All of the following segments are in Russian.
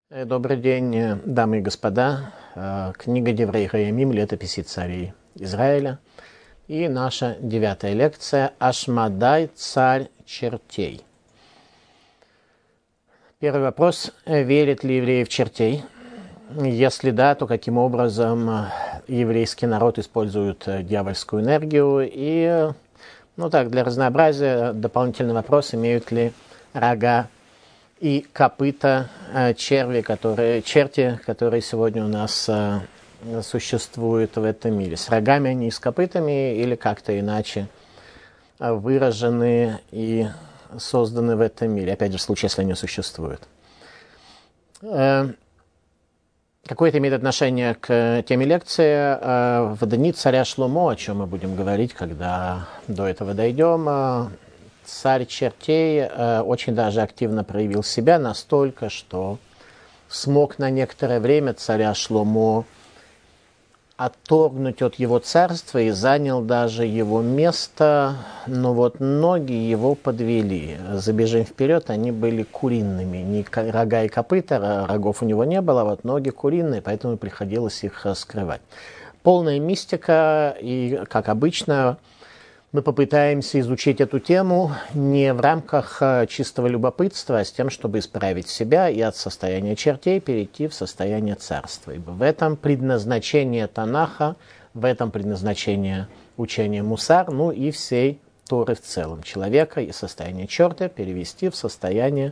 Добрый день, дамы и господа. Книга Деврей Хаямим, летописи царей Израиля. И наша 9-я лекция «Ашмадай, царь чертей». Первый вопрос. Верят ли евреи в чертей? Если да, то каким образом еврейский народ использует дьявольскую энергию? И, для разнообразия, дополнительный вопрос. Имеют ли рога и копыта черти, которые сегодня у нас существуют в этом мире. С рогами они и с копытами или как-то иначе выражены и созданы в этом мире. Опять же, в случае, если они существуют. Какое это имеет отношение к теме лекции? В дни царя Шломо, о чем мы будем говорить, когда до этого дойдем, царь чертей очень даже активно проявил себя, настолько, что смог на некоторое время царя Шломо отторгнуть от его царства и занял даже его место, но ноги его подвели. Забежим вперед, они были куриными, не рога и копыта, рогов у него не было, ноги куриные, поэтому приходилось их скрывать. Полная мистика, и, как обычно, мы попытаемся изучить эту тему не в рамках чистого любопытства, а с тем, чтобы исправить себя и от состояния чертей перейти в состояние царства. Ибо в этом предназначение Танаха, в этом предназначение учения Мусар, и всей Торы в целом. Человека из состояния черта перевести в состояние,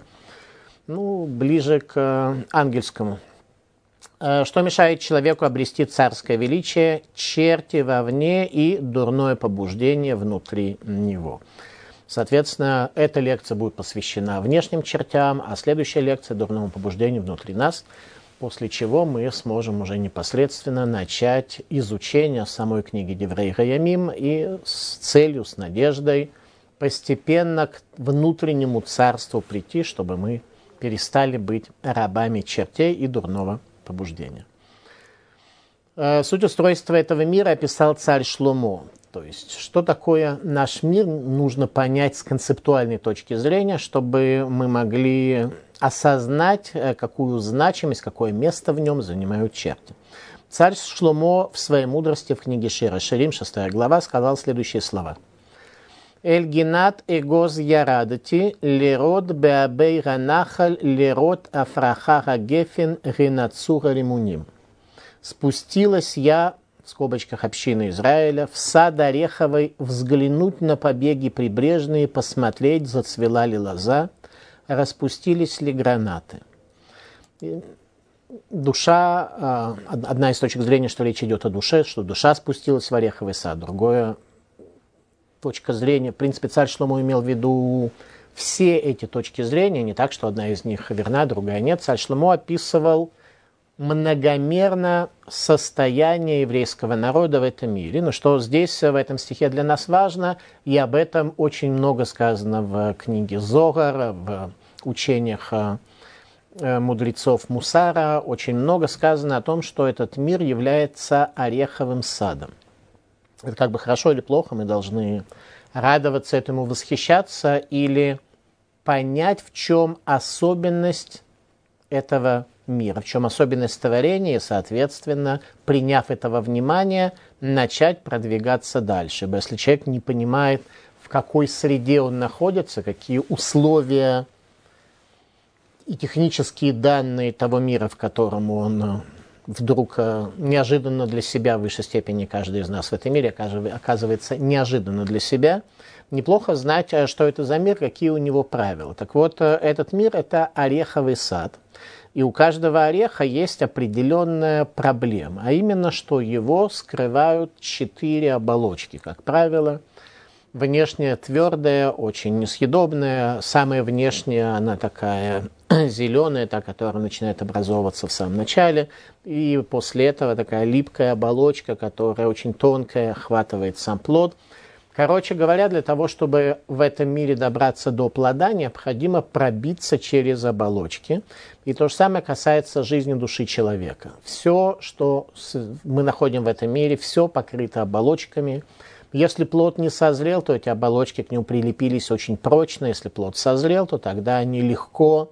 ближе к ангельскому. Что мешает человеку обрести царское величие? Черти вовне и дурное побуждение внутри него. Соответственно, эта лекция будет посвящена внешним чертям, а следующая лекция – дурному побуждению внутри нас, после чего мы сможем уже непосредственно начать изучение самой книги Деврей Хаямим и с целью, с надеждой постепенно к внутреннему царству прийти, чтобы мы перестали быть рабами чертей и дурного побуждения. Суть устройства этого мира описал царь Шломо. То есть, что такое наш мир, нужно понять с концептуальной точки зрения, чтобы мы могли осознать, какую значимость, какое место в нем занимают черти. Царь Шломо в своей мудрости в книге Шира Ширим, 6 глава, сказал следующие слова. Эльгинат эгоз ярадати, лерод беабей ранахаль, лерод афрахара гефин ринацура римуним. Спустилась я, в скобочках общины Израиля, в сад Ореховой, взглянуть на побеги прибрежные, посмотреть, зацвела ли лоза, распустились ли гранаты. Душа, одна из точек зрения, что речь идет о душе, что душа спустилась в Ореховый сад, другое точка зрения, в принципе, царь Шломо имел в виду все эти точки зрения, не так, что одна из них верна, другая нет. Царь Шломо описывал многомерно состояние еврейского народа в этом мире. Но что здесь, в этом стихе для нас важно, и об этом очень много сказано в книге Зогар, в учениях мудрецов Мусара, очень много сказано о том, что этот мир является ореховым садом. Это как бы хорошо или плохо, мы должны радоваться этому, восхищаться или понять, в чем особенность этого мира, в чем особенность творения, и, соответственно, приняв этого внимания, начать продвигаться дальше. Ибо если человек не понимает, в какой среде он находится, какие условия и технические данные того мира, в котором он вдруг неожиданно для себя, в высшей степени каждый из нас в этом мире оказывается неожиданно для себя, неплохо знать, что это за мир, какие у него правила. Так вот, этот мир – это ореховый сад. И у каждого ореха есть определенная проблема, а именно, что его скрывают 4 оболочки, как правило. Внешняя твердая, очень несъедобная, самая внешняя, она такая зеленая, та, которая начинает образовываться в самом начале, и после этого такая липкая оболочка, которая очень тонкая, охватывает сам плод. Короче говоря, для того, чтобы в этом мире добраться до плода, необходимо пробиться через оболочки. И то же самое касается жизни души человека. Все, что мы находим в этом мире, все покрыто оболочками. Если плод не созрел, то эти оболочки к нему прилепились очень прочно. Если плод созрел, то тогда они легко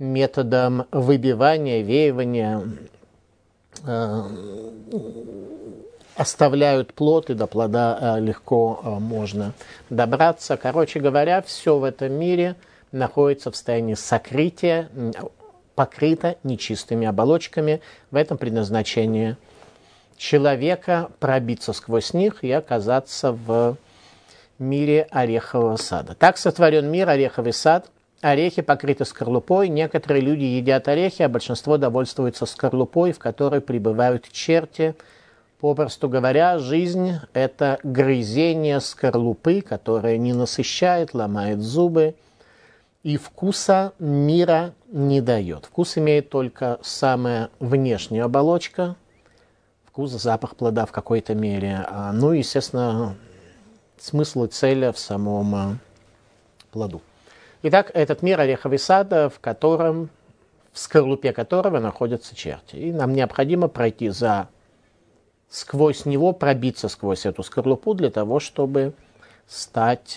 методом выбивания, веивания оставляют плод, и до плода легко можно добраться. Короче говоря, все в этом мире находится в состоянии сокрытия, покрыто нечистыми оболочками. В этом предназначение человека пробиться сквозь них и оказаться в мире орехового сада. Так сотворен мир, ореховый сад. Орехи покрыты скорлупой. Некоторые люди едят орехи, а большинство довольствуются скорлупой, в которой пребывают черти. Попросту говоря, жизнь – это грызение скорлупы, которая не насыщает, ломает зубы, и вкуса мира не дает. Вкус имеет только самая внешняя оболочка, вкус, запах плода в какой-то мере. Ну и, естественно, смысл и цель в самом плоду. Итак, этот мир ореховый сад, в скорлупе которого находятся черти. И нам необходимо пройти сквозь него, пробиться сквозь эту скорлупу для того, чтобы стать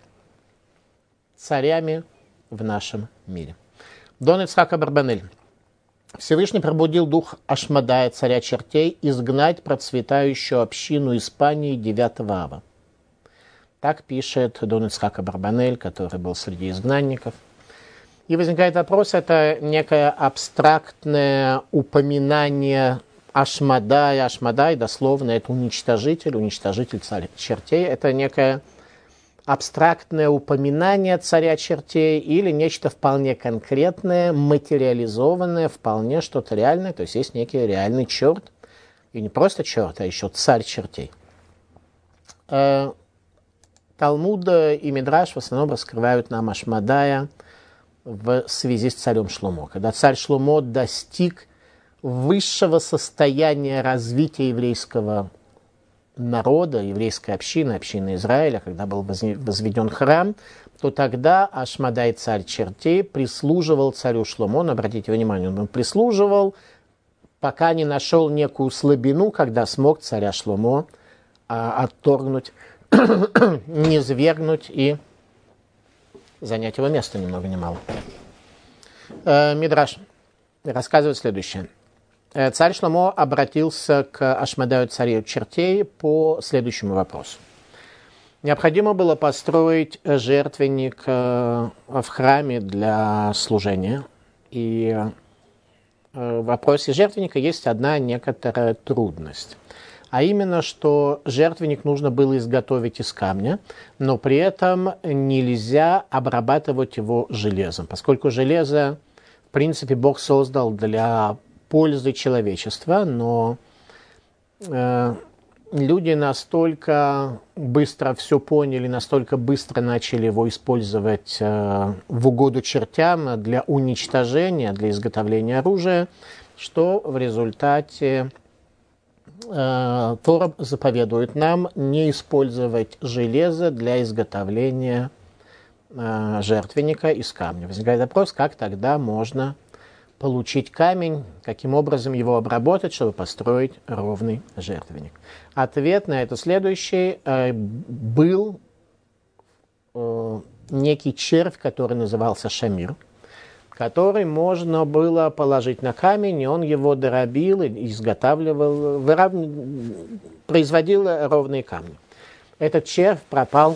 царями в нашем мире. Дон Ицхак Абарбанель. Всевышний пробудил дух Ашмадая, царя чертей, изгнать процветающую общину Испании 9 ава. Так пишет Дон Ицхак Абарбанель, который был среди изгнанников. И возникает вопрос, это некое абстрактное упоминание Ашмадай. Ашмадай, дословно, это уничтожитель царя чертей. Это некое абстрактное упоминание царя чертей или нечто вполне конкретное, материализованное, вполне что-то реальное. То есть есть некий реальный черт. И не просто черт, а еще царь чертей. Талмуд и Мидраш в основном раскрывают нам Ашмадая в связи с царем Шломо. Когда царь Шломо достиг высшего состояния развития еврейского народа, еврейской общины, общины Израиля, когда был возведен храм, то тогда Ашмадай, царь чертей, прислуживал царю Шломо. Но обратите внимание, он прислуживал, пока не нашел некую слабину, когда смог царя Шломо отторгнуть, низвергнуть и занять его место ни много ни мало. Мидраш рассказывает следующее. Царь Шломо обратился к Ашмадаю, царю чертей, по следующему вопросу. Необходимо было построить жертвенник в храме для служения. И в вопросе жертвенника есть одна некоторая трудность. А именно, что жертвенник нужно было изготовить из камня, но при этом нельзя обрабатывать его железом, поскольку железо, в принципе, Бог создал для пользы человечества, но люди настолько быстро все поняли, настолько быстро начали его использовать в угоду чертям для уничтожения, для изготовления оружия, что в результате Тора заповедует нам не использовать железо для изготовления жертвенника из камня. Возникает вопрос, как тогда можно получить камень, каким образом его обработать, чтобы построить ровный жертвенник. Ответ на это следующий. Был некий червь, который назывался шамир, который можно было положить на камень, и он его дробил, изготавливал, производил ровные камни. Этот червь пропал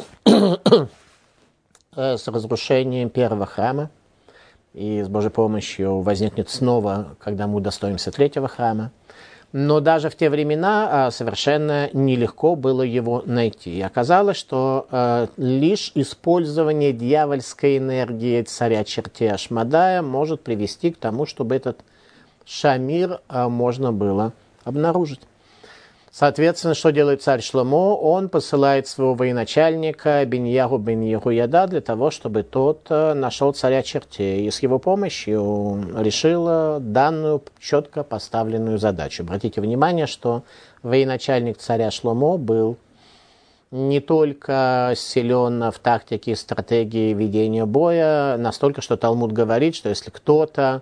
с разрушением первого храма, и с Божьей помощью возникнет снова, когда мы удостоимся третьего храма. Но даже в те времена совершенно нелегко было его найти. И оказалось, что лишь использование дьявольской энергии царя чертей Ашмадая может привести к тому, чтобы этот шамир можно было обнаружить. Соответственно, что делает царь Шломо? Он посылает своего военачальника Беньяху бен Ехуяда для того, чтобы тот нашел царя чертей и с его помощью решил данную четко поставленную задачу. Обратите внимание, что военачальник царя Шломо был не только силен в тактике и стратегии ведения боя, настолько, что Талмуд говорит, что если кто-то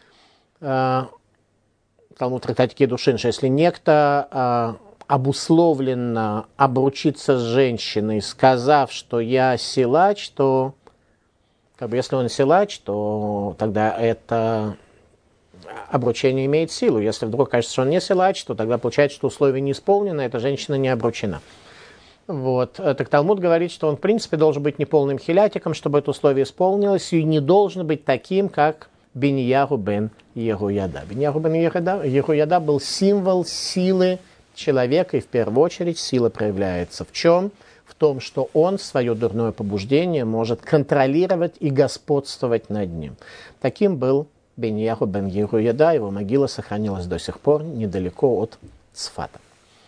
Талмуд трактат Кидушин, что если некто обусловленно обручится с женщиной, сказав, что я силач, то Если он силач, то тогда это обручение имеет силу. Если вдруг кажется, что он не силач, то тогда получается, что условие не исполнено, эта женщина не обручена. Так Талмуд говорит, что он в принципе должен быть неполным хилятиком, чтобы это условие исполнилось, и не должен быть таким, как Биньяху бен Егуяда. Биньяху бен Егуяда был символ силы человека, и в первую очередь сила проявляется в чем? В том, что он свое дурное побуждение может контролировать и господствовать над ним. Таким был Биньяху бен Егуяда, его могила сохранилась до сих пор недалеко от Цфата.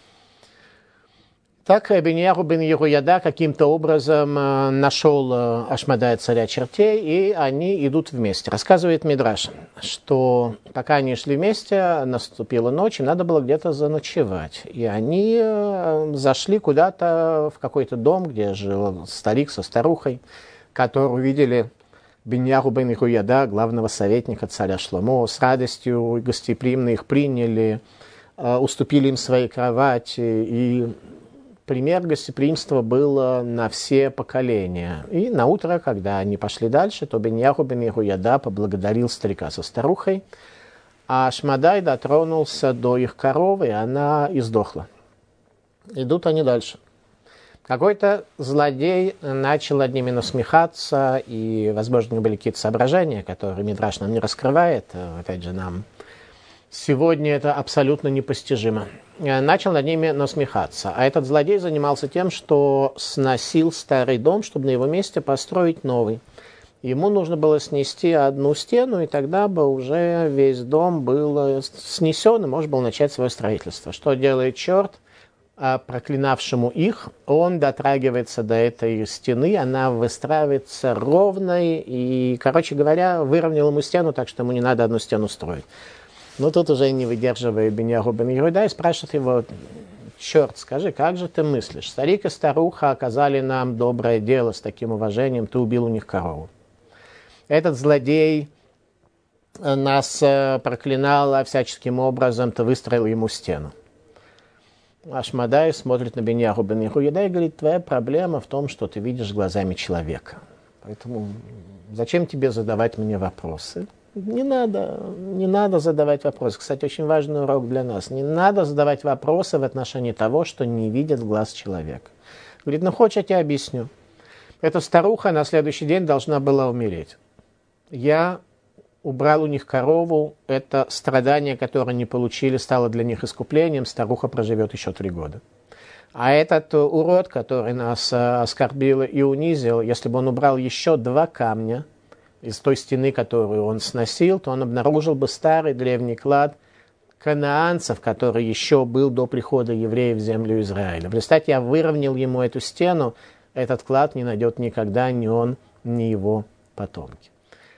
Так Биньяху бен Егуяда каким-то образом нашел Ашмадая, царя чертей, и они идут вместе. Рассказывает Мидраш, что пока они шли вместе, наступила ночь, и надо было где-то заночевать. И они зашли куда-то в какой-то дом, где жил старик со старухой, которые увидели Биньяху бен Егуяда, главного советника царя Шломо, с радостью и гостеприимно их приняли, уступили им свои кровати, и пример гостеприимства был на все поколения. И на утро, когда они пошли дальше, то Биньяху бен Егуяда поблагодарил старика со старухой, а Ашмадай дотронулся до их коровы, и она издохла. Идут они дальше. Какой-то злодей начал над ними насмехаться, и, возможно, у него были какие-то соображения, которые Мидраш нам не раскрывает. Опять же, нам сегодня это абсолютно непостижимо. Начал над ними насмехаться. А этот злодей занимался тем, что сносил старый дом, чтобы на его месте построить новый. Ему нужно было снести одну стену, и тогда бы уже весь дом был снесен, и можно было начать свое строительство. Что делает черт? Проклинавшему их, он дотрагивается до этой стены, она выстраивается ровной, и, короче говоря, выровнял ему стену, так что ему не надо одну стену строить. Но тут уже не выдерживая Биньяху бен Егуяда и спрашивает его: черт, скажи, как же ты мыслишь? Старик и старуха оказали нам доброе дело с таким уважением, ты убил у них корову. Этот злодей нас проклинал всяческим образом, ты выстроил ему стену. Ашмадай смотрит на Биньяху бен Егуяда и говорит: твоя проблема в том, что ты видишь глазами человека. Поэтому зачем тебе задавать мне вопросы? Не надо задавать вопросы. Кстати, очень важный урок для нас. Не надо задавать вопросы в отношении того, что не видит глаз человека. Говорит: ну хочешь, я тебе объясню. Эта старуха на следующий день должна была умереть. Я убрал у них корову. Это страдание, которое они получили, стало для них искуплением. Старуха проживет еще 3 года. А этот урод, который нас оскорбил и унизил, если бы он убрал еще 2 камня из той стены, которую он сносил, то он обнаружил бы старый древний клад канаанцев, который еще был до прихода евреев в землю Израиля. Представьте, я выровнял ему эту стену, этот клад не найдет никогда ни он, ни его потомки.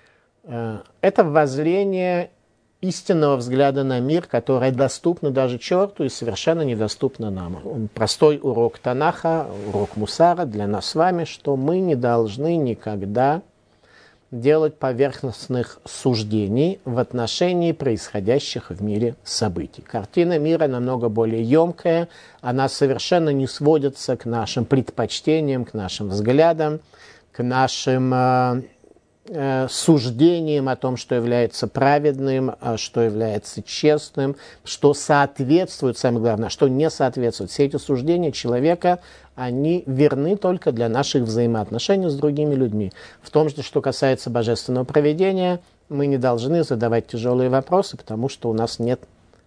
Это воззрение истинного взгляда на мир, которое доступно даже черту и совершенно недоступно нам. Простой урок Танаха, урок Мусара для нас с вами, что мы не должны никогда делать поверхностных суждений в отношении происходящих в мире событий. Картина мира намного более емкая, она совершенно не сводится к нашим предпочтениям, к нашим взглядам, к нашим суждениям о том, что является праведным, что является честным, что соответствует, самое главное, что не соответствует. Все эти суждения человека, они верны только для наших взаимоотношений с другими людьми. В том же, что касается божественного провидения, мы не должны задавать тяжелые вопросы, потому что у нас нет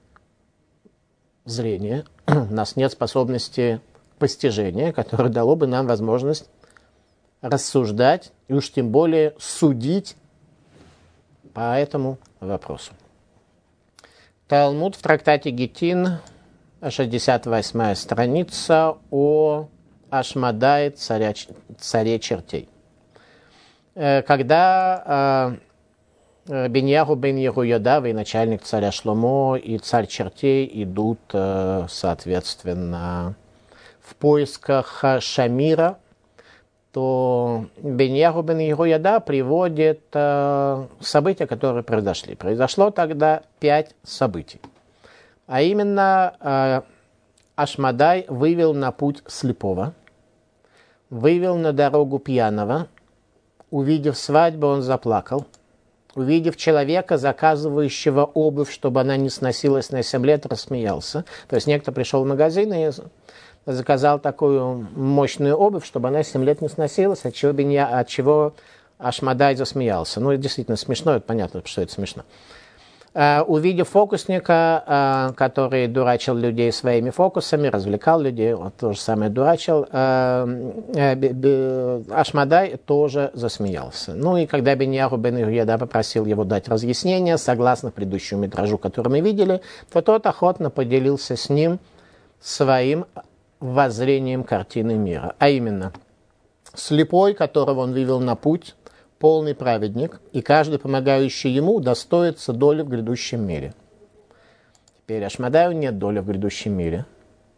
зрения, у нас нет способности постижения, которое дало бы нам возможность рассуждать и уж тем более судить по этому вопросу. Талмуд в трактате Гитин, 68-я страница, о Ашмадае, царе чертей. Когда Биньяху бен Егуяда, военачальник царя Шломо, и царь чертей идут, соответственно, в поисках Шамира, то Биньяху бен Егуяда приводит события, которые произошли. Произошло тогда 5 событий. А именно, Ашмадай вывел на путь слепого, вывел на дорогу пьяного, Увидев свадьбу, он заплакал. Увидев человека, заказывающего обувь, чтобы она не сносилась на 7 лет, рассмеялся. То есть некто пришел в магазин и заказал такую мощную обувь, чтобы она 7 лет не сносилась, от чего Ашмадай засмеялся. Ну, это действительно смешно, это понятно, что это смешно. Увидев фокусника, который дурачил людей своими фокусами, развлекал людей, он то же самое дурачил, Ашмадай тоже засмеялся. Ну и когда Беньяху бен Иуяда попросил его дать разъяснение, согласно предыдущему метражу, который мы видели, то тот охотно поделился с ним своим воззрением картины мира. А именно, слепой, которого он вывел на путь, полный праведник, и каждый, помогающий ему, удостоится доли в грядущем мире. Теперь Ашмадаю нет доли в грядущем мире,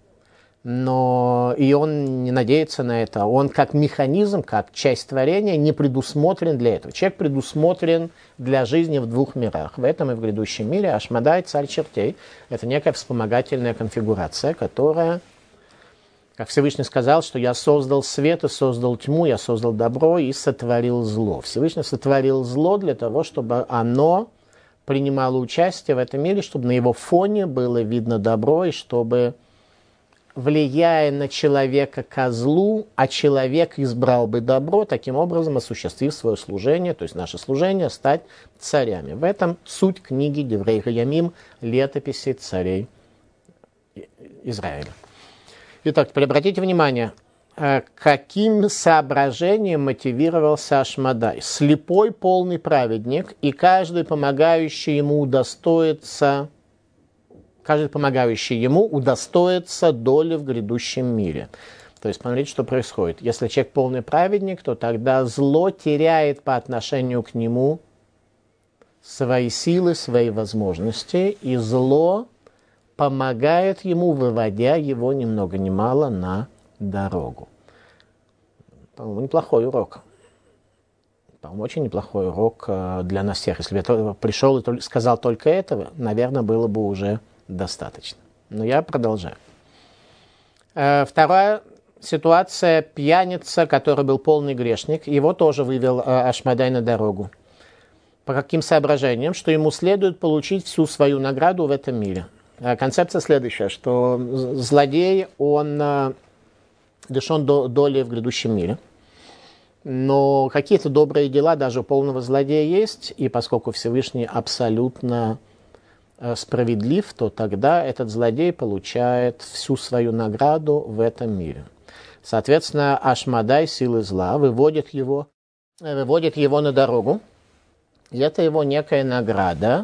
но и он не надеется на это. Он как механизм, как часть творения не предусмотрен для этого. Человек предусмотрен для жизни в 2 мирах. В этом и в грядущем мире. Ашмадай, царь чертей, это некая вспомогательная конфигурация, которая, как Всевышний сказал, что я создал свет и создал тьму, я создал добро и сотворил зло. Всевышний сотворил зло для того, чтобы оно принимало участие в этом мире, чтобы на его фоне было видно добро, и чтобы, влияя на человека ко злу, а человек избрал бы добро, таким образом осуществив свое служение, то есть наше служение, стать царями. В этом суть книги Деврей Хаямим, летописи царей Израиля. Итак, теперь обратите внимание, каким соображением мотивировался Ашмадай. Слепой полный праведник, и каждый помогающий ему удостоится доли в грядущем мире. То есть, смотрите, что происходит. Если человек полный праведник, то тогда зло теряет по отношению к нему свои силы, свои возможности, и зло помогает ему, выводя его ни много ни мало на дорогу. По-моему, неплохой урок. По-моему, очень неплохой урок для нас всех. Если бы я пришел и сказал только этого, наверное, было бы уже достаточно. Но я продолжаю. Вторая ситуация. Пьяница, который был полный грешник, его тоже вывел Ашмадай на дорогу. По каким соображениям? Что ему следует получить всю свою награду в этом мире. Концепция следующая, что злодей, он лишен доли в грядущем мире. Но какие-то добрые дела даже у полного злодея есть, и поскольку Всевышний абсолютно справедлив, то тогда этот злодей получает всю свою награду в этом мире. Соответственно, Ашмадай, силы зла, выводит его на дорогу, и это его некая награда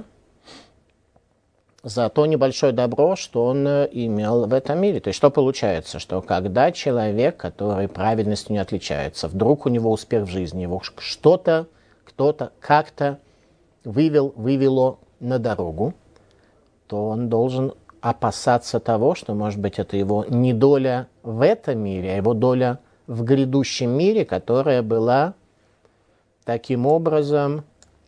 за то небольшое добро, что он имел в этом мире. То есть что получается? Что когда человек, который праведностью не отличается, вдруг у него успех в жизни, его что-то, кто-то как-то вывело на дорогу, то он должен опасаться того, что, может быть, это его не доля в этом мире, а его доля в грядущем мире, которая была таким образом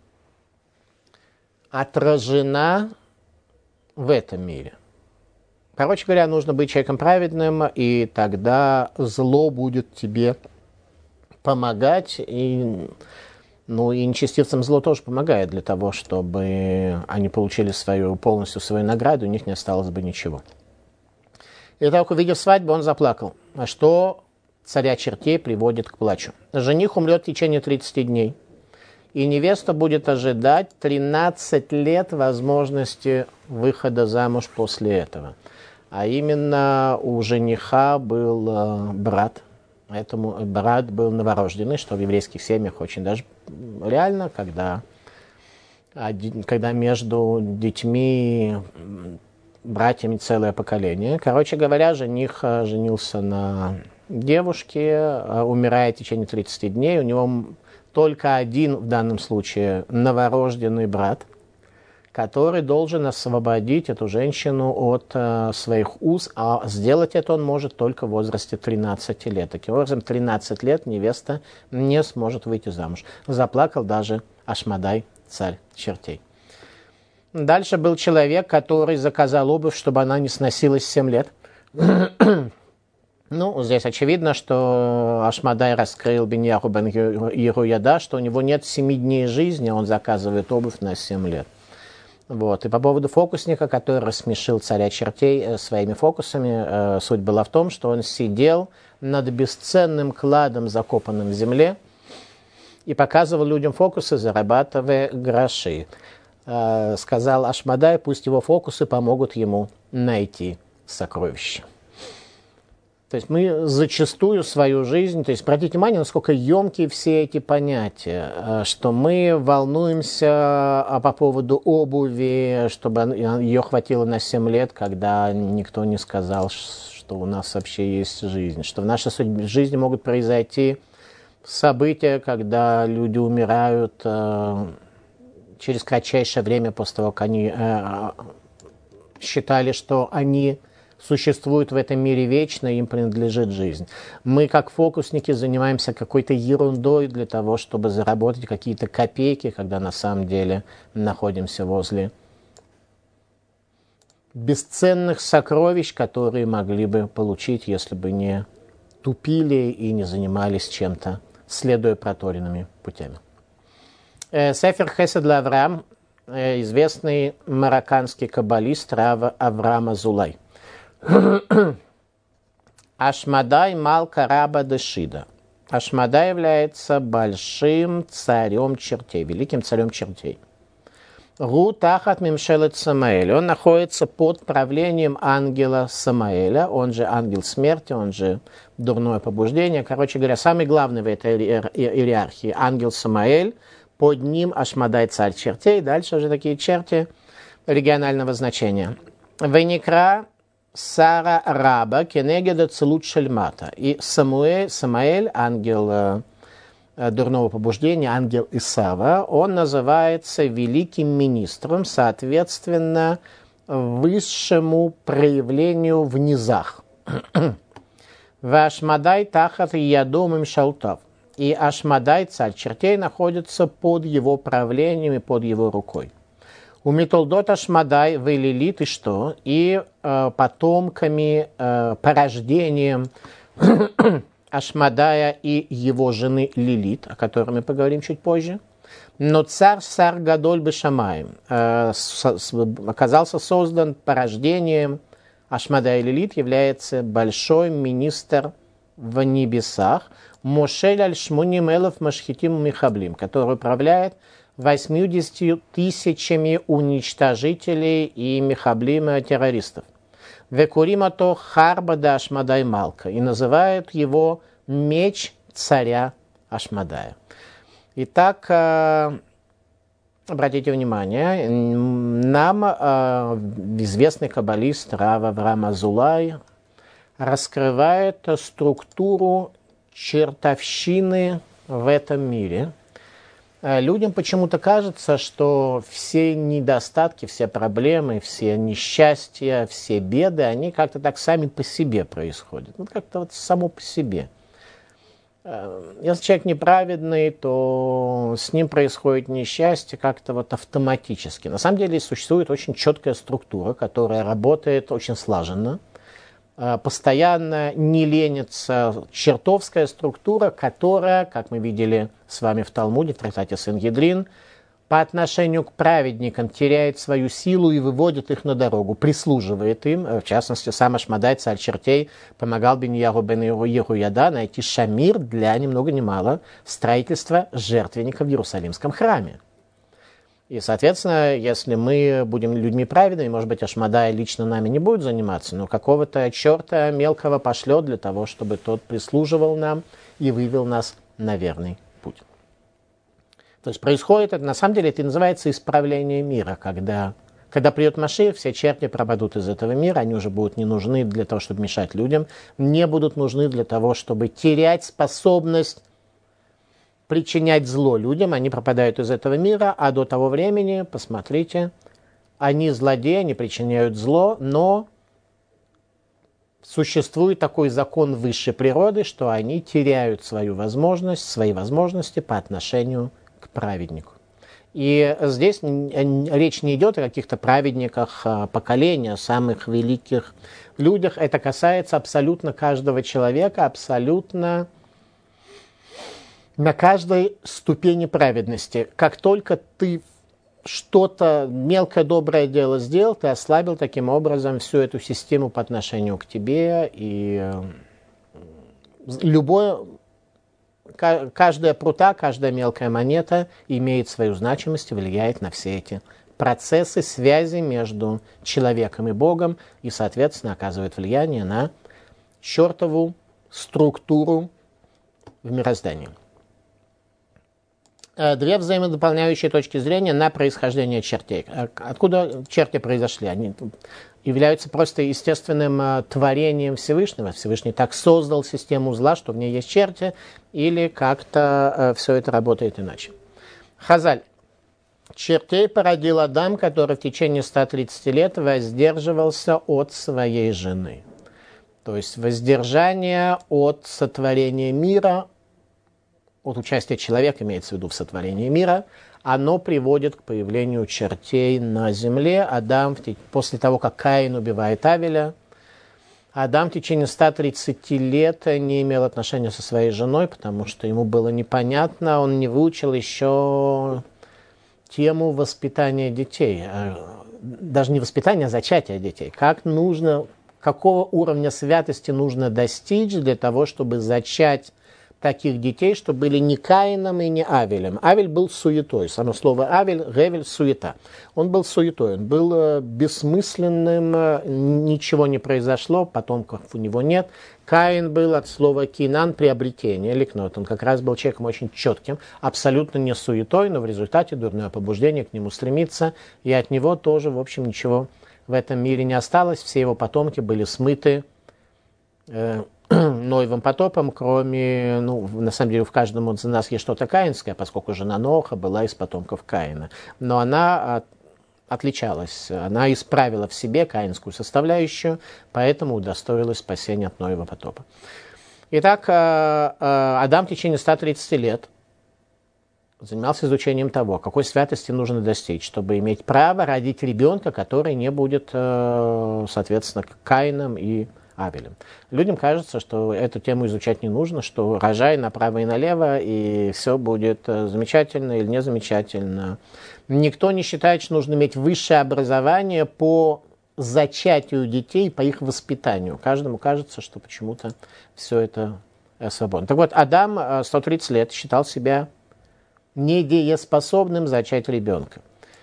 отражена в этом мире. Короче говоря, нужно быть человеком праведным, и тогда зло будет тебе помогать, и нечестивцам зло тоже помогает для того, чтобы они получили полностью свою награду, у них не осталось бы ничего. Итак, увидев свадьбу, он заплакал. А что царя чертей приводит к плачу? Жених умрет в течение 30 дней. И невеста будет ожидать 13 лет возможности выхода замуж после этого. А именно у жениха был брат. Поэтому брат был новорожденный, что в еврейских семьях очень даже реально, когда между детьми, братьями целое поколение. Короче говоря, жених женился на девушке, умирает в течение 30 дней. У него только один, в данном случае, новорожденный брат, который должен освободить эту женщину от своих уз, а сделать это он может только в возрасте 13 лет. Таким образом, 13 лет невеста не сможет выйти замуж. Заплакал даже Ашмадай, царь чертей. Дальше был человек, который заказал обувь, чтобы она не сносилась 7 лет. Ну, здесь очевидно, что Ашмадай раскрыл Биньяху бен Йеhoяда, что у него нет 7 дней жизни, он заказывает обувь на 7 лет. Вот. И по поводу фокусника, который рассмешил царя чертей своими фокусами, суть была в том, что он сидел над бесценным кладом, закопанным в земле, и показывал людям фокусы, зарабатывая гроши. Сказал Ашмадай, пусть его фокусы помогут ему найти сокровища. То есть мы зачастую свою жизнь, то есть обратите внимание, насколько емкие все эти понятия, что мы волнуемся по поводу обуви, чтобы ее хватило на 7 лет, когда никто не сказал, что у нас вообще есть жизнь, что в нашей жизни могут произойти события, когда люди умирают через кратчайшее время после того, как они считали, что они существуют в этом мире вечно, им принадлежит жизнь. Мы, как фокусники, занимаемся какой-то ерундой для того, чтобы заработать какие-то копейки, когда на самом деле находимся возле бесценных сокровищ, которые могли бы получить, если бы не тупили и не занимались чем-то, следуя проторенными путями. Сефер Хесед ля-Авраам, известный марокканский каббалист Рав Авраам Азулай. Ашмадай Малка Раба Дешида. Ашмадай является большим царем чертей, великим царем чертей. Ру Тахат Мимшелет Самаэль. Он находится под правлением ангела Самаэля, он же ангел смерти, он же дурное побуждение. Короче говоря, самый главный в этой иерархии ангел Самаэль, под ним Ашмадай царь чертей. Дальше уже такие черти регионального значения. Веникра Сара Раба Кенегеда Целут Шельмата. И Самаэль, ангел дурного побуждения, ангел Исава, он называется великим министром, соответственно, высшему проявлению в низах. Вашмадай Тахат Ядом им Шалтав. И Ашмадай, царь чертей, находится под его правлением и под его рукой. У Митолдот Ашмадай вы Лилит и что? И потомками, порождением Ашмадая и его жены Лилит, о которой мы поговорим чуть позже. Но царь Сар Гадоль Бешамаем оказался создан порождением Ашмадая и Лилит, является большой министр в небесах, Мошель аль-Шмуним элов Машхитим Михаблим, который управляет 80 тысячами уничтожителей и михаблима террористов. Векуримато Харба да Ашмадай Малка, и называют его меч царя Ашмадая. Итак, обратите внимание, нам известный каббалист Рав Авраам Азулай раскрывает структуру чертовщины в этом мире. Людям почему-то кажется, что все недостатки, все проблемы, все несчастья, все беды, они как-то так сами по себе происходят. Ну, как-то вот само по себе. Если человек неправедный, то с ним происходит несчастье как-то вот автоматически. На самом деле существует очень четкая структура, которая работает очень слаженно. Постоянно не ленится чертовская структура, которая, как мы видели с вами в Талмуде, в трактате Сангедрин, по отношению к праведникам теряет свою силу и выводит их на дорогу, прислуживает им. В частности, сам Ашмадай, царь чертей, помогал Биньяху бен Йеhoяда найти шамир для, ни много ни мало, строительства жертвенника в Иерусалимском храме. И, соответственно, если мы будем людьми праведными, может быть, Ашмадай лично нами не будет заниматься, но какого-то черта мелкого пошлет для того, чтобы тот прислуживал нам и вывел нас на верный путь. То есть происходит, это, на самом деле, это называется исправление мира, когда придет Машиах, все черти пропадут из этого мира, они уже будут не нужны для того, чтобы мешать людям, не будут нужны для того, чтобы терять способность причинять зло людям, они пропадают из этого мира, а до того времени, посмотрите, они злодеи, они причиняют зло, но существует такой закон высшей природы, что они теряют свои возможности по отношению к праведнику. И здесь речь не идет о каких-то праведниках поколения, самых великих людях. Это касается абсолютно каждого человека, абсолютно на каждой ступени праведности. Как только ты что-то мелкое доброе дело сделал, ты ослабил таким образом всю эту систему по отношению к тебе. И каждая прута, каждая мелкая монета имеет свою значимость и влияет на все эти процессы связи между человеком и Богом и, соответственно, оказывает влияние на чертову структуру в мироздании. Две взаимодополняющие точки зрения на происхождение чертей. Откуда черти произошли? Они являются просто естественным творением Всевышнего. Всевышний так создал систему зла, что в ней есть черти, или как-то все это работает иначе. Хазаль. Чертей породил Адам, который в течение 130 лет воздерживался от своей жены. То есть воздержание от сотворения мира, от участия человека, имеется в виду в сотворении мира, оно приводит к появлению чертей на земле. Адам, после того, как Каин убивает Авеля, Адам в течение 130 лет не имел отношения со своей женой, потому что ему было непонятно, он не выучил еще тему воспитания детей. Даже не воспитания, а зачатия детей. Какого уровня святости нужно достичь для того, чтобы зачать таких детей, что были не Каином и не Авелем. Авель был суетой. Само слово Авель, Ревель, суета. Он был суетой, он был бессмысленным, ничего не произошло, потомков у него нет. Каин был от слова кинан, приобретение, ликнот. Он как раз был человеком очень четким, абсолютно не суетой, но в результате дурное побуждение к нему стремится, и от него тоже, в общем, ничего в этом мире не осталось. Все его потомки были смыты Ноевым потопом, кроме, на самом деле, в каждом из нас есть что-то каинское, поскольку жена Ноха была из потомков Каина. Но она отличалась, она исправила в себе каинскую составляющую, поэтому удостоилась спасения от Ноева потопа. Итак, Адам в течение 130 лет занимался изучением того, какой святости нужно достичь, чтобы иметь право родить ребенка, который не будет, соответственно, Каином и Авелем. Людям кажется, что эту тему изучать не нужно, что рожай направо и налево, и все будет замечательно или не замечательно. Никто не считает, что нужно иметь высшее образование по зачатию детей, по их воспитанию. Каждому кажется, что почему-то все это свободно. Так вот, Адам 130 лет считал себя недееспособным зачать ребенка.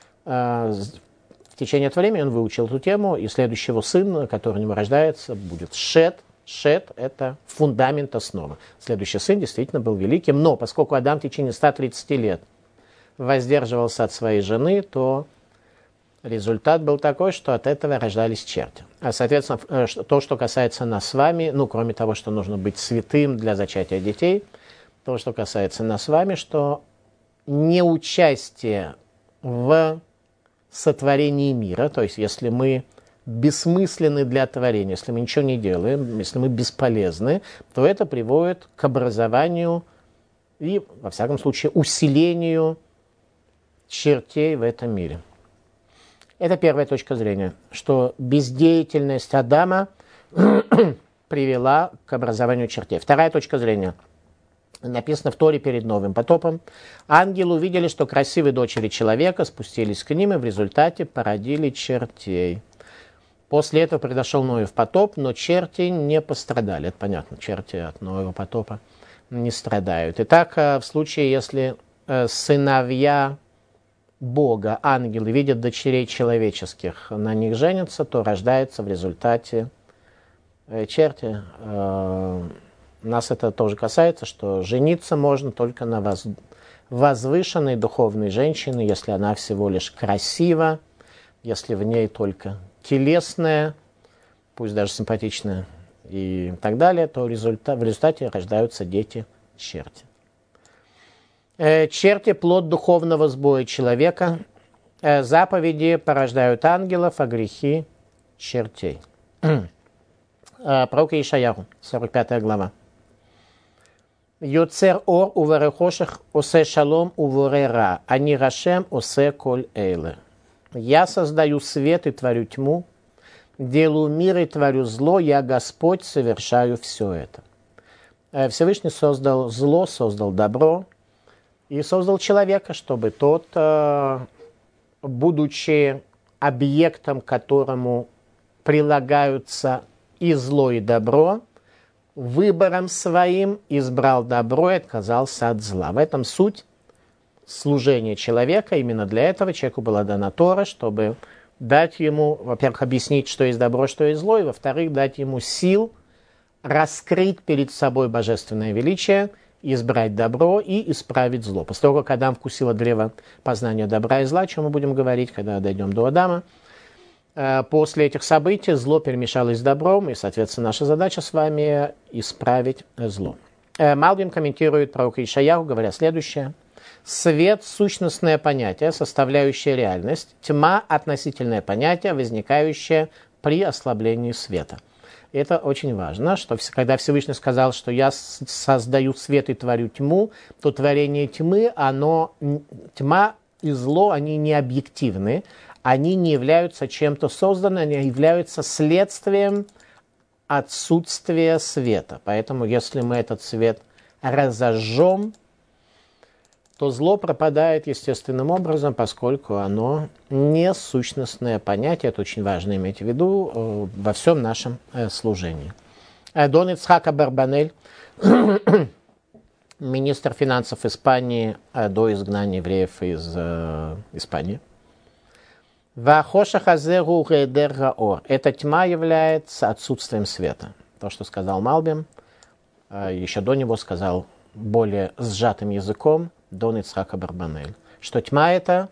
В течение этого времени он выучил эту тему, и следующий его сын, который у него рождается, будет Шет. Шет – это фундамент, основы. Следующий сын действительно был великим, но поскольку Адам в течение 130 лет воздерживался от своей жены, то результат был такой, что от этого рождались черти. А, соответственно, то, что касается нас с вами, кроме того, что нужно быть святым для зачатия детей, то, что касается нас с вами, что неучастие в сотворении мира, то есть если мы бессмысленны для творения, если мы ничего не делаем, если мы бесполезны, то это приводит к образованию и, во всяком случае, усилению чертей в этом мире. Это первая точка зрения, что бездеятельность Адама привела к образованию чертей. Вторая точка зрения. Написано в Торе перед Новым потопом. Ангелы увидели, что красивые дочери человека спустились к ним и в результате породили чертей. После этого произошел Ноев потоп, но черти не пострадали. Это понятно, черти от Ноева потопа не страдают. Итак, в случае, если сыновья Бога, ангелы, видят дочерей человеческих, на них женятся, то рождается в результате черти. Нас это тоже касается, что жениться можно только на возвышенной духовной женщине, если она всего лишь красива, если в ней только телесная, пусть даже симпатичная и так далее, то в результате рождаются дети-черти. Черти – плод духовного сбоя человека. Заповеди порождают ангелов, а грехи – чертей. Пророк Ишаяху, 45 глава. Йоцер ор уварехоших осе шалом уворера, ани рашем осе коль эйле. Я создаю свет и творю тьму, делаю мир и творю зло, я Господь, совершаю все это. Всевышний создал зло, создал добро и создал человека, чтобы тот, будучи объектом, к которому прилагаются и зло, и добро, выбором своим избрал добро и отказался от зла. В этом суть служения человека. Именно для этого человеку была дана Тора, чтобы дать ему, во-первых, объяснить, что есть добро, что есть зло, и, во-вторых, дать ему сил раскрыть перед собой божественное величие, избрать добро и исправить зло. После того, как Адам вкусил от древа познания добра и зла, о чем мы будем говорить, когда дойдем до Адама, после этих событий зло перемешалось с добром, и, соответственно, наша задача с вами исправить зло. Малбим комментирует пророка Ишаяху, говоря следующее. Свет – сущностное понятие, составляющее реальность. Тьма – относительное понятие, возникающее при ослаблении света. И это очень важно, что когда Всевышний сказал, что я создаю свет и творю тьму, то творение тьмы, тьма и зло, они не объективны, они не являются чем-то созданным, они являются следствием отсутствия света. Поэтому, если мы этот свет разожжем, то зло пропадает естественным образом, поскольку оно не сущностное понятие. Это очень важно иметь в виду во всем нашем служении. Дон Ицхак Абарбанель, министр финансов Испании до изгнания евреев из Испании. Эта тьма является отсутствием света. То, что сказал Малбим, еще до него сказал более сжатым языком Дон Ицхак Абарбанель, что тьма – это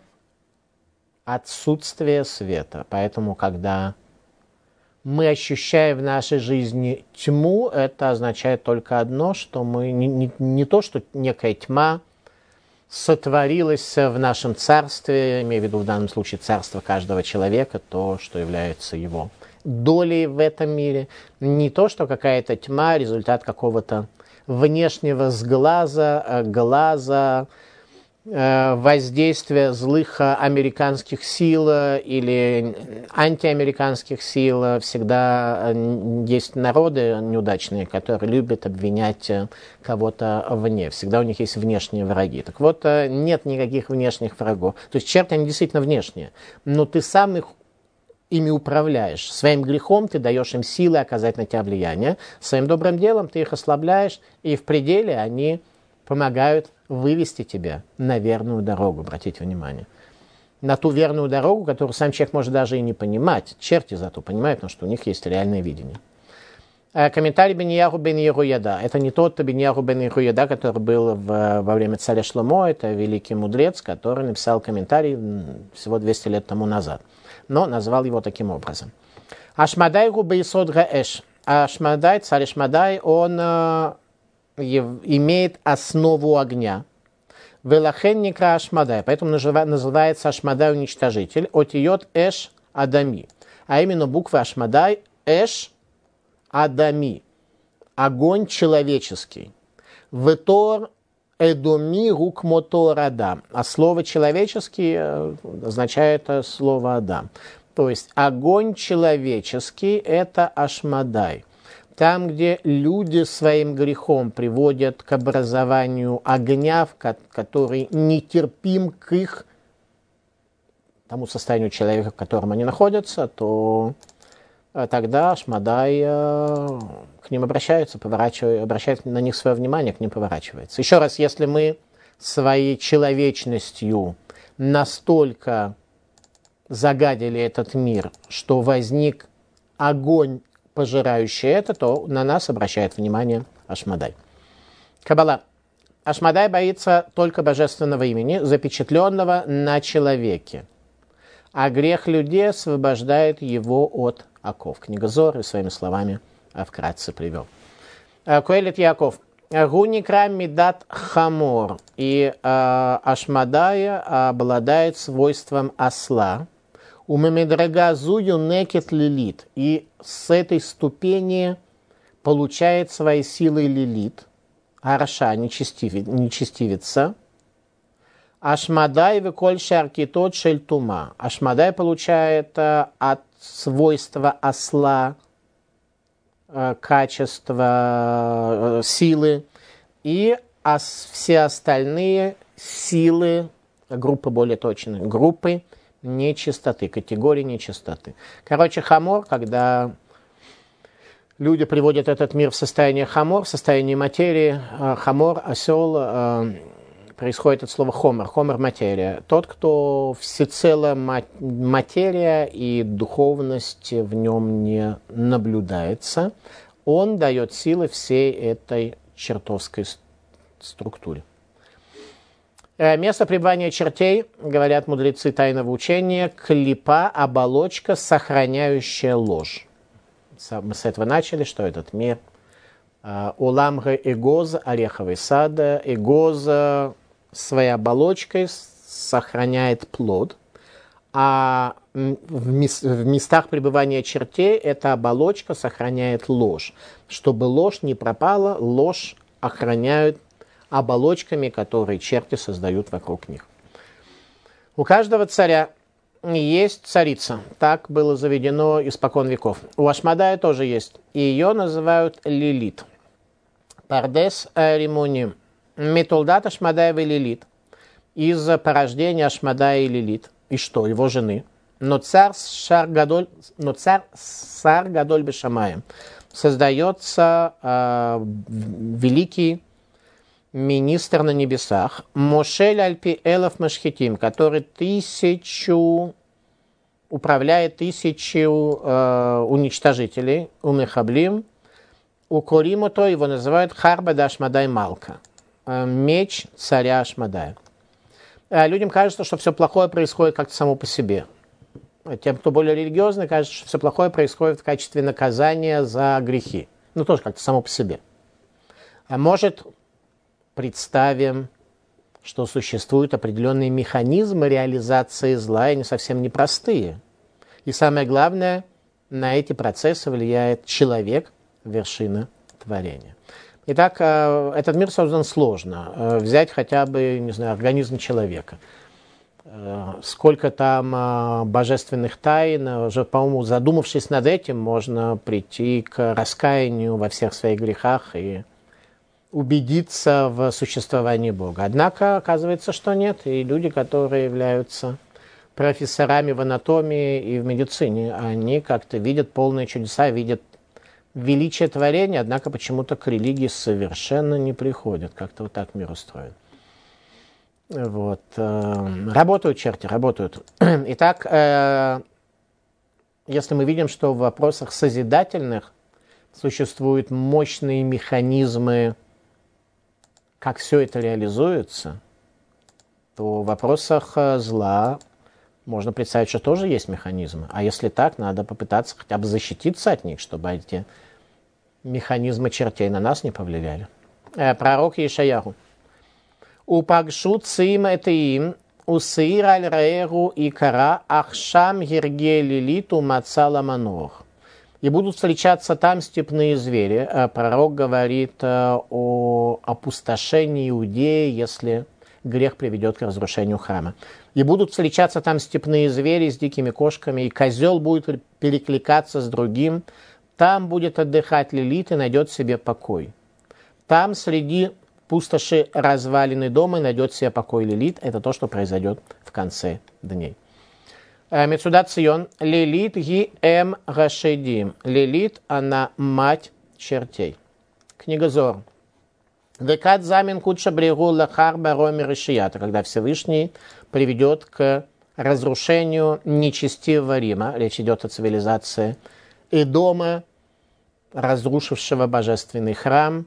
отсутствие света. Поэтому, когда мы ощущаем в нашей жизни тьму, это означает только одно, что мы не то, что некая тьма сотворилось в нашем царстве, имею в виду в данном случае царство каждого человека, то, что является его долей в этом мире. Не то, что какая-то тьма, результат какого-то внешнего глаза, воздействия злых американских сил или антиамериканских сил. Всегда есть народы неудачные, которые любят обвинять кого-то вне. Всегда у них есть внешние враги. Так вот, нет никаких внешних врагов. То есть черти, они действительно внешние, но ты сам ими управляешь. Своим грехом ты даешь им силы оказать на тебя влияние. Своим добрым делом ты их ослабляешь, и в пределе они помогают вывести тебя на верную дорогу, обратите внимание. На ту верную дорогу, которую сам человек может даже и не понимать. Черти зато понимают, потому что у них есть реальное видение. Комментарий Беньяху бен Еруяда. Это не тот Беньяху бен Еруяда, который был во время царя Шломо. Это великий мудрец, который написал комментарий всего 200 лет тому назад. Но назвал его таким образом. Ашмадай губы исод гаэш. Ашмадай, царь Ашмадай, он имеет основу огня. Велахен некра Ашмадай, поэтому называется Ашмадай уничтожитель. Отиот эш адами. А именно буква Ашмадай эш адами. Огонь человеческий. Ветор эдоми рукмотор адам. А слово человеческий означает слово Адам. То есть огонь человеческий это Ашмадай. Там, где люди своим грехом приводят к образованию огня, который нетерпим к их тому состоянию человека, в котором они находятся, то тогда Ашмадай к ним обращается, обращает на них свое внимание, к ним поворачивается. Еще раз, если мы своей человечностью настолько загадили этот мир, что возник огонь, пожирающий это, то на нас обращает внимание Ашмадай. Каббала. Ашмадай боится только божественного имени, запечатленного на человеке. А грех людей освобождает его от оков. Книга Зор, своими словами вкратце привел. Коэлит Яков. Гуникра мидат хамор. И Ашмадая обладает свойством осла. Умемедрагазую некет лилит. И с этой ступени получает свои силы лилит. Араша, нечестивица. Ашмадай веколь шаркитот шель тума. Ашмадай получает от свойства осла качество силы, и все остальные силы, группы более точные, группы нечистоты, категории нечистоты. Короче, хамор, когда люди приводят этот мир в состояние хамор, в состояние материи, хамор, осел, происходит от слова хомер, хомер материя. Тот, кто всецело материя и духовность в нем не наблюдается, он дает силы всей этой чертовской структуре. Место пребывания чертей, говорят мудрецы тайного учения, клипа, оболочка, сохраняющая ложь. Мы с этого начали, что этот мир. Уламга эгоз, ореховый сад, эгоз своей оболочкой сохраняет плод, а в местах пребывания чертей эта оболочка сохраняет ложь. Чтобы ложь не пропала, ложь охраняют оболочками, которые черти создают вокруг них. У каждого царя есть царица. Так было заведено испокон веков. У Ашмадая тоже есть. И ее называют Лилит. Пардес Римуним. Метулдат Ашмадая и Лилит. Из порождения Ашмадая и Лилит. И что? Его жены. Но царь Сар Гадоль Бешамаем. Создается великий министр на небесах, Мошель Альпи Элов Машхитим, который управляет тысячу уничтожителей, Умехаблим, у Коримото его называют Харбада Ашмадай Малка, меч царя Ашмадая. Людям кажется, что все плохое происходит как-то само по себе. Тем, кто более религиозный, кажется, что все плохое происходит в качестве наказания за грехи. Ну, тоже как-то само по себе. А может, представим, что существуют определенные механизмы реализации зла, и они совсем непростые. И самое главное, на эти процессы влияет человек, вершина творения. Итак, этот мир создан сложно. Взять хотя бы, не знаю, организм человека. Сколько там божественных тайн, уже, по-моему, задумавшись над этим, можно прийти к раскаянию во всех своих грехах и убедиться в существовании Бога. Однако, оказывается, что нет. И люди, которые являются профессорами в анатомии и в медицине, они как-то видят полные чудеса, видят величие творения, однако почему-то к религии совершенно не приходят. Как-то вот так мир устроен. Вот. Работают черти, работают. Итак, если мы видим, что в вопросах созидательных существуют мощные механизмы, как все это реализуется, то в вопросах зла можно представить, что тоже есть механизмы. А если так, надо попытаться хотя бы защититься от них, чтобы эти механизмы чертей на нас не повлияли. Пророк Ешаяху. Упагшу цим этим, усир аль раэру и кара, ахшам гергели литу мацала манох. И будут встречаться там степные звери. Пророк говорит о опустошении Иудеи, если грех приведет к разрушению храма. И будут встречаться там степные звери с дикими кошками, и козел будет перекликаться с другим. Там будет отдыхать Лилит и найдет себе покой. Там среди пустоши развалины дома и найдет себе покой Лилит. Это то, что произойдет в конце дней. Мецудат Цион. Лилит ги эм рашедим. Лилит, она мать чертей. Книга Зор. Векат замен кутша брегу лахар бароми решията. Когда Всевышний приведет к разрушению нечестивого Рима. Речь идет о цивилизации Эдома, разрушившего божественный храм.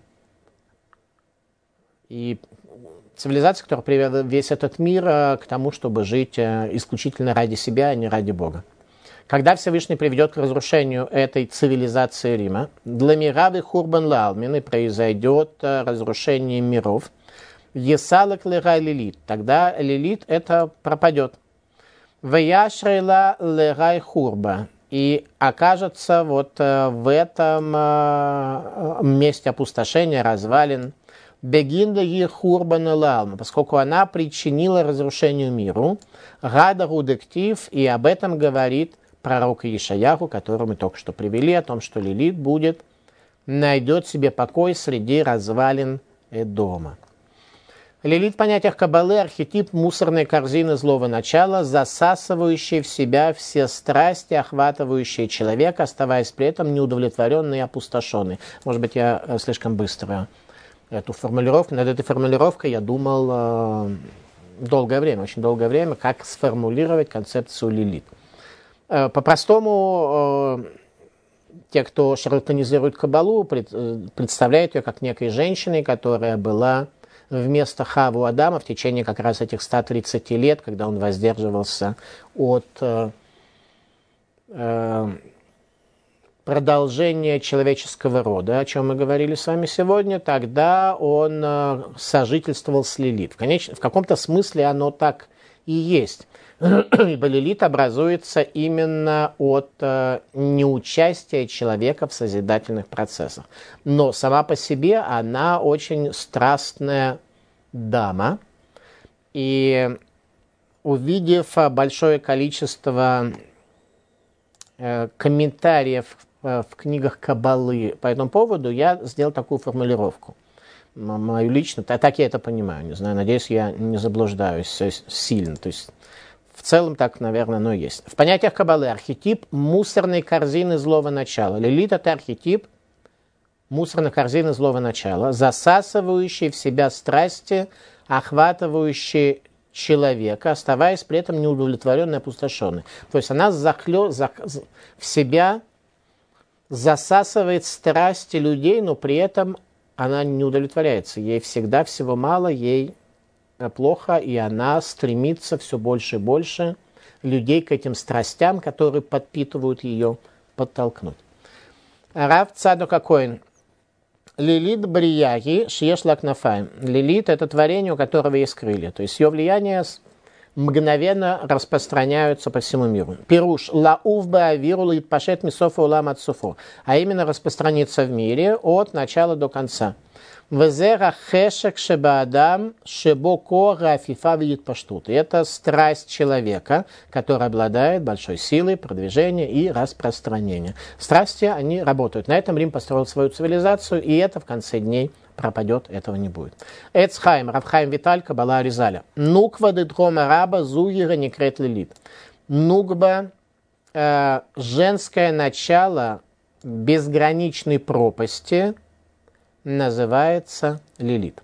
И цивилизация, которая привела весь этот мир к тому, чтобы жить исключительно ради себя, а не ради Бога. Когда Всевышний приведет к разрушению этой цивилизации Рима, для миравы хурбан лалмины произойдет разрушение миров. Есалак лера Лилит. Тогда Лилит это пропадет. Ваяшрейла лерай хурба. И окажется вот в этом месте опустошения, развалин, Бегинда и хурбана лалма, поскольку она причинила разрушению миру. Гада гудектив, и об этом говорит пророк Ишаяху, которого мы только что привели, о том, что Лилит найдет себе покой среди развалин Эдома. Лилит в понятиях Каббалы — архетип мусорной корзины злого начала, засасывающий в себя все страсти, охватывающие человека, оставаясь при этом неудовлетворенный и опустошенный. Может быть, я слишком быстро над этой формулировкой я думал долгое время, очень долгое время, как сформулировать концепцию Лилит. По-простому, те, кто шарлатанизирует Каббалу, представляют ее как некой женщиной, которая была вместо Хаву Адама в течение как раз этих 130 лет, когда он воздерживался от продолжения человеческого рода, о чем мы говорили с вами сегодня, тогда он сожительствовал с Лилит. В каком-то смысле оно так и есть. Ибо Лилит образуется именно от неучастия человека в созидательных процессах. Но сама по себе она очень страстная дама. И увидев большое количество комментариев в книгах Каббалы по этому поводу, я сделал такую формулировку. Мою лично, так я это понимаю, не знаю, надеюсь, я не заблуждаюсь сильно. То есть в целом так, наверное, оно и есть. В понятиях Каббалы архетип мусорной корзины злого начала. Лилит — это архетип мусорной корзины злого начала, засасывающий в себя страсти, охватывающий человека, оставаясь при этом неудовлетворенной и опустошенной. То есть она в себя засасывает страсти людей, но при этом она не удовлетворяется. Ей всегда всего мало, ей плохо, и она стремится все больше и больше людей к этим страстям, которые подпитывают ее, подтолкнуть. Рав Цадок ха-Коэн. Лилит брияги шиеш лакнафаем. Лилит — это творение, у которого есть крылья. То есть ее влияние мгновенно распространяются по всему миру. Пируш лаув баавиру литпашет мисофа улам от суфо. А именно распространиться в мире от начала до конца. Везера хешек шебаадам шебоко гафифа видит паштут. Это страсть человека, который обладает большой силой продвижения и распространения. Страсти, они работают. На этом Рим построил свою цивилизацию, и это в конце дней пропадет, этого не будет. Эцхайм, Равхайм Виталь, Каббала Аризаля. Нуква дедхома раба зугира некрет лилит. Нукба, женское начало безграничной пропасти, называется Лилит.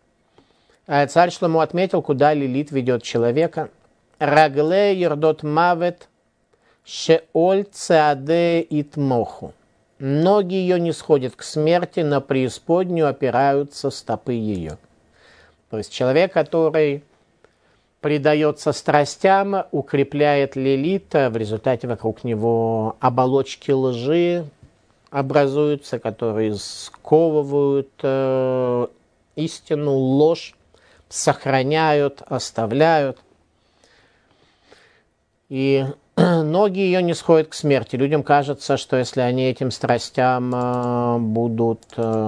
Царь Шломо отметил, куда Лилит ведет человека. Рагле ердот мавет шеоль цеаде итмоху. Ноги ее не сходят к смерти, на преисподнюю опираются стопы ее. То есть человек, который предается страстям, укрепляет Лилит, в результате вокруг него оболочки лжи образуются, которые сковывают истину, ложь, сохраняют, оставляют. И ноги ее не сходят к смерти. Людям кажется, что если они этим страстям будут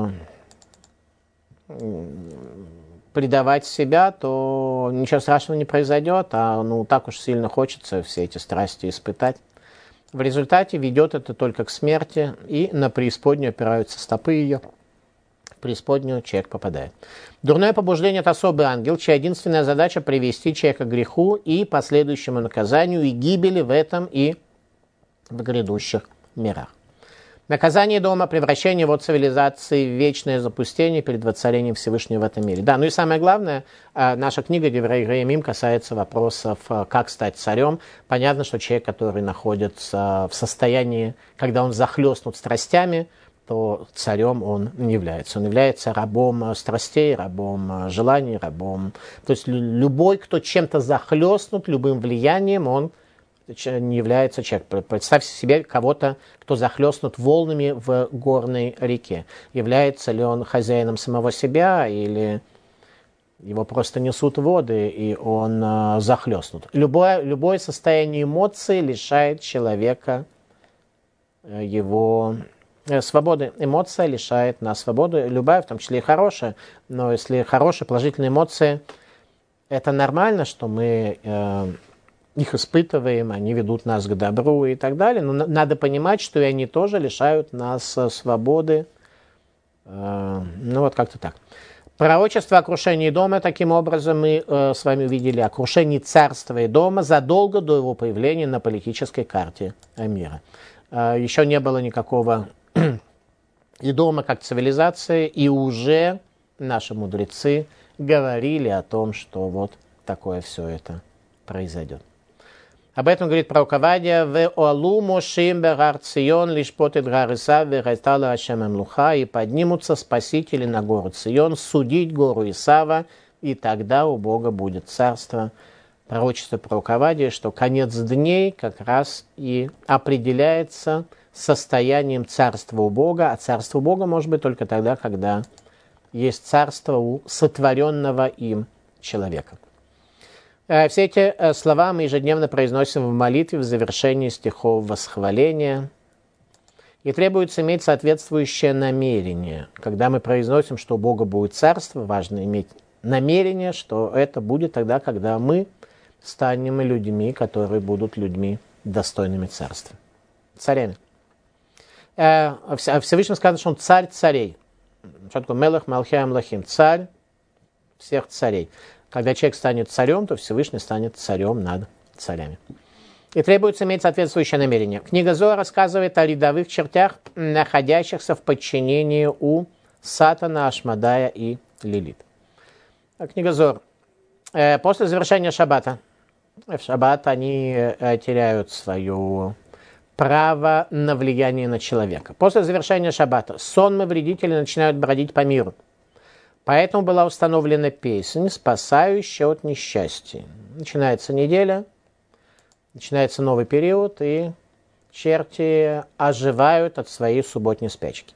предавать себя, то ничего страшного не произойдет, а так уж сильно хочется все эти страсти испытать. В результате ведет это только к смерти, и на преисподнюю опираются стопы ее. В преисподнюю человек попадает. Дурное побуждение – это особый ангел, чья единственная задача – привести человека к греху и последующему наказанию, и гибели в этом и в грядущих мирах. Наказание дома, превращение его цивилизации в вечное запустение перед воцарением Всевышнего в этом мире. Да, и самое главное, наша книга Деврей Реемим касается вопросов, как стать царем. Понятно, что человек, который находится в состоянии, когда он захлестнут страстями, то царем он не является. Он является рабом страстей, рабом желаний, рабом... То есть любой, кто чем-то захлестнут, любым влиянием, он не является человеком. Представьте себе кого-то, кто захлестнут волнами в горной реке. Является ли он хозяином самого себя, или его просто несут воды, и он захлестнут. Любое состояние эмоций лишает человека его Свободы эмоция лишает нас свободы, любая, в том числе и хорошая. Но если хорошие, положительные эмоции, это нормально, что мы их испытываем, они ведут нас к добру и так далее. Но надо понимать, что и они тоже лишают нас свободы. Ну вот как-то так. Пророчество о крушении дома, таким образом, мы с вами увидели о крушении царства и дома задолго до его появления на политической карте мира. Еще не было никакого и дома как цивилизации, и уже наши мудрецы говорили о том, что вот такое все это произойдет. Об этом говорит пророк Овадия: «Ве оалу мошим берар Цион лишпот эт гар Исав вегайтала Ашем эмлуха», и поднимутся спасители на гору Цион судить гору Исава, и тогда у Бога будет царство. Пророчество пророка Овадия, что конец дней как раз и определяется состоянием царства у Бога, а царство у Бога может быть только тогда, когда есть царство у сотворенного им человека. Все эти слова мы ежедневно произносим в молитве в завершении стихов восхваления. И требуется иметь соответствующее намерение. Когда мы произносим, что у Бога будет царство, важно иметь намерение, что это будет тогда, когда мы станем людьми, которые будут людьми достойными царства. Царями. О Всевышнем сказано, что он царь царей. Что такое мелех малхей амлахим? Царь всех царей. Когда человек станет царем, то Всевышний станет царем над царями. И требуется иметь соответствующее намерение. Книга Зоар рассказывает о рядовых чертях, находящихся в подчинении у Сатана, Ашмадая и Лилит. Книга Зоар. После завершения шаббата, в шаббат они теряют свое право на влияние на человека. После завершения шаббата сонмы вредители начинают бродить по миру. Поэтому была установлена песнь, спасающая от несчастья. Начинается неделя, начинается новый период, и черти оживают от своей субботней спячки.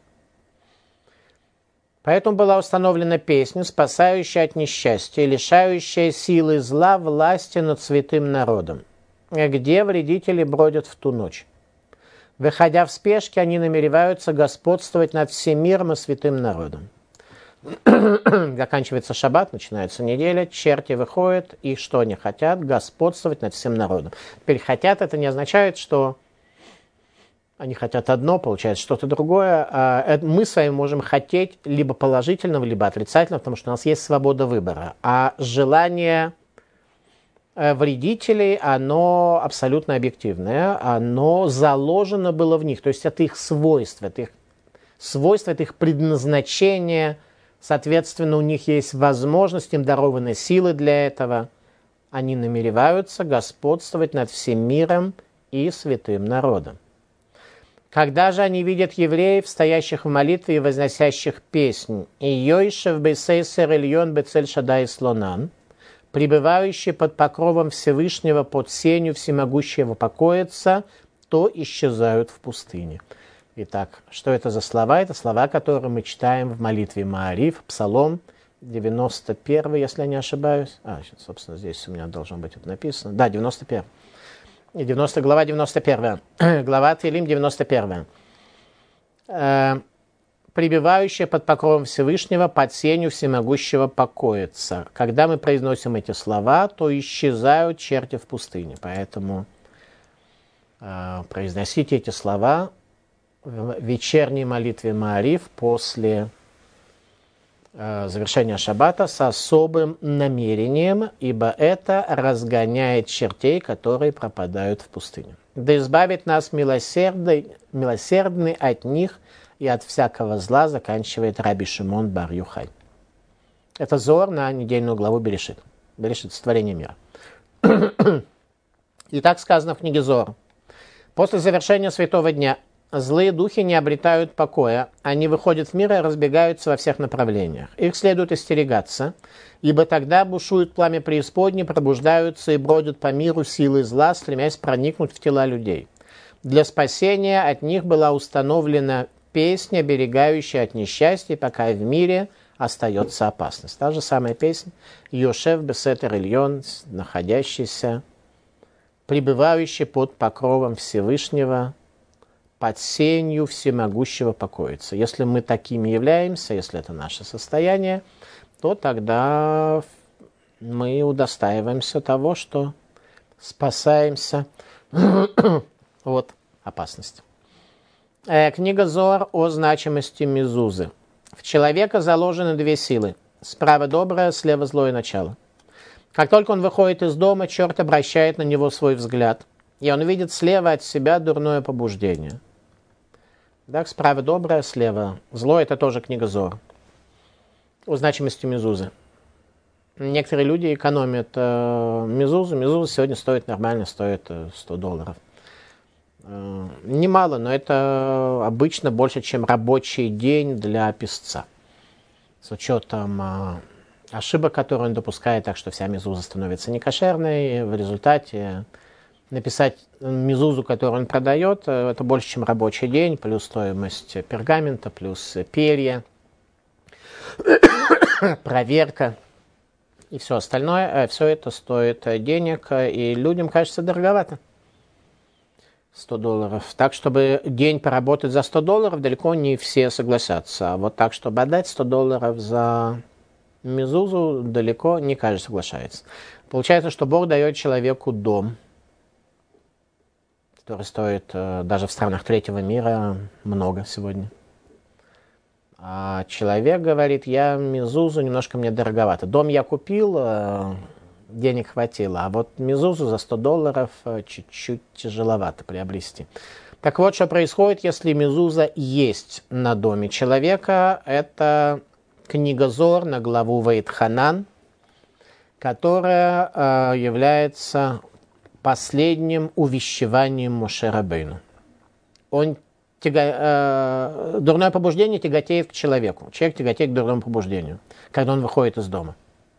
Поэтому была установлена песня, спасающая от несчастья, лишающая силы зла власти над святым народом, где вредители бродят в ту ночь. Выходя в спешке, они намереваются господствовать над всем миром и святым народом. Заканчивается шаббат, начинается неделя, черти выходят, и что они хотят? Господствовать над всем народом. Теперь хотят, это не означает, что они хотят одно, получается что-то другое. Мы с вами можем хотеть либо положительного, либо отрицательного, потому что у нас есть свобода выбора. А желание вредителей, оно абсолютно объективное, оно заложено было в них, то есть это их свойство, это их предназначение. Соответственно, у них есть возможность, им дарованы силы для этого. Они намереваются господствовать над всем миром и святым народом. Когда же они видят евреев, стоящих в молитве и возносящих песнь, и «Йойшев бейсейсер эльон бецель шадай слонан», пребывающие под покровом Всевышнего, под сенью всемогущего покоятся, то исчезают в пустыне. Итак, что это за слова? Это слова, которые мы читаем в молитве Маариф, Псалом 91, если я не ошибаюсь. Собственно, здесь у меня должно быть это написано. Да, 91. Глава 91. Глава Теилим 91. Пребывающие под покровом Всевышнего, под сенью всемогущего покоятся. Когда мы произносим эти слова, то исчезают черти в пустыне. Поэтому произносите эти слова в вечерней молитве Маариф после завершения шаббата с особым намерением, ибо это разгоняет чертей, которые пропадают в пустыне. Да избавит нас милосердный от них и от всякого зла, заканчивает Раби Шимон бар Юхай. Это Зоар на недельную главу Берешит. Берешит — сотворение мира. И так сказано в книге Зоар. После завершения святого дня злые духи не обретают покоя, они выходят в мир и разбегаются во всех направлениях. Их следует остерегаться, ибо тогда бушует пламя преисподней, пробуждаются и бродят по миру силы зла, стремясь проникнуть в тела людей. Для спасения от них была установлена песня, оберегающая от несчастья, пока в мире остается опасность. Та же самая песня «Йошев бесетер эльон», находящийся, пребывающий под покровом Всевышнего, под сенью всемогущего покоиться. Если мы такими являемся, если это наше состояние, то тогда мы удостаиваемся того, что спасаемся от опасности. Книга Зоар о значимости мезузы. В человека заложены две силы. Справа доброе, слева злое начало. Как только он выходит из дома, черт обращает на него свой взгляд, и он видит слева от себя дурное побуждение. Так, справа доброе, слева зло. Это тоже книга Зоар о значимости мезузы. Некоторые люди экономят мезузу. Мезуза сегодня стоит нормально, стоит $100. Немало, но это обычно больше, чем рабочий день для писца. С учетом ошибок, которые он допускает, так что вся мезуза становится некошерной. В результате написать мезузу, которую он продает, это больше, чем рабочий день, плюс стоимость пергамента, плюс перья, проверка и все остальное. Все это стоит денег, и людям кажется дороговато. $100. Так, чтобы день поработать за $100, далеко не все согласятся. А вот так, чтобы отдать $100 за мезузу, далеко не каждый соглашается. Получается, что Бог дает человеку дом, который стоит даже в странах третьего мира много сегодня. А человек говорит, я мезузу немножко мне дороговато. Дом я купил, денег хватило, а вот мезузу за $100 чуть-чуть тяжеловато приобрести. Так вот, что происходит, если мезуза есть на доме человека. Это книга Зоар на главу Ваэйтханан, которая является последним увещеванием Моше Рабейну. Дурное побуждение тяготеет к человеку. Человек тяготеет к дурному побуждению, когда он выходит из дома.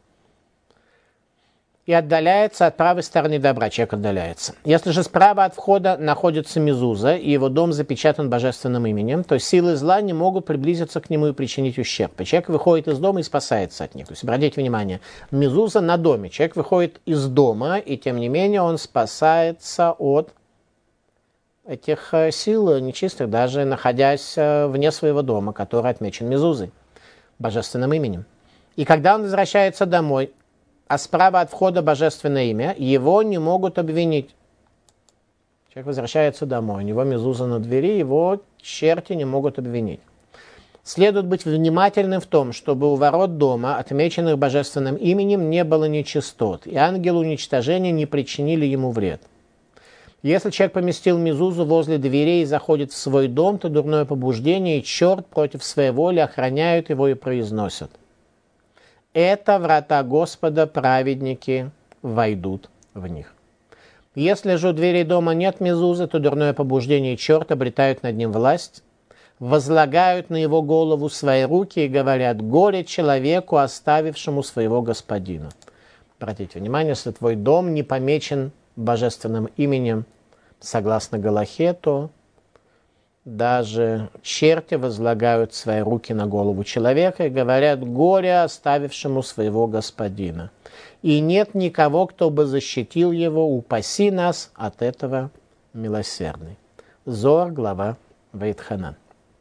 И отдаляется от правой стороны добра. Человек отдаляется. Если же справа от входа находится мезуза, и его дом запечатан божественным именем, то силы зла не могут приблизиться к нему и причинить ущерб. И человек выходит из дома и спасается от них. То есть, обратите внимание, мезуза на доме. Человек выходит из дома, и тем не менее он спасается от этих сил нечистых, даже находясь вне своего дома, который отмечен мезузой, божественным именем. И когда он возвращается домой, а справа от входа божественное имя, его не могут обвинить. Человек возвращается домой, у него мезуза на двери, его черти не могут обвинить. Следует быть внимательным в том, чтобы у ворот дома, отмеченных божественным именем, не было нечистот, и ангелы уничтожения не причинили ему вред. Если человек поместил мезузу возле дверей и заходит в свой дом, то дурное побуждение и черт против своей воли охраняют его и произносят: это врата Господа, праведники войдут в них. Если же у дверей дома нет мезузы, то дурное побуждение и черт обретают над ним власть, возлагают на его голову свои руки и говорят: горе человеку, оставившему своего господина. Обратите внимание, если твой дом не помечен божественным именем, согласно Галахе, то даже черти возлагают свои руки на голову человека и говорят: горе оставившему своего господина. И нет никого, кто бы защитил его, упаси нас от этого, милосердный. Зоар, глава Ваэйтханан.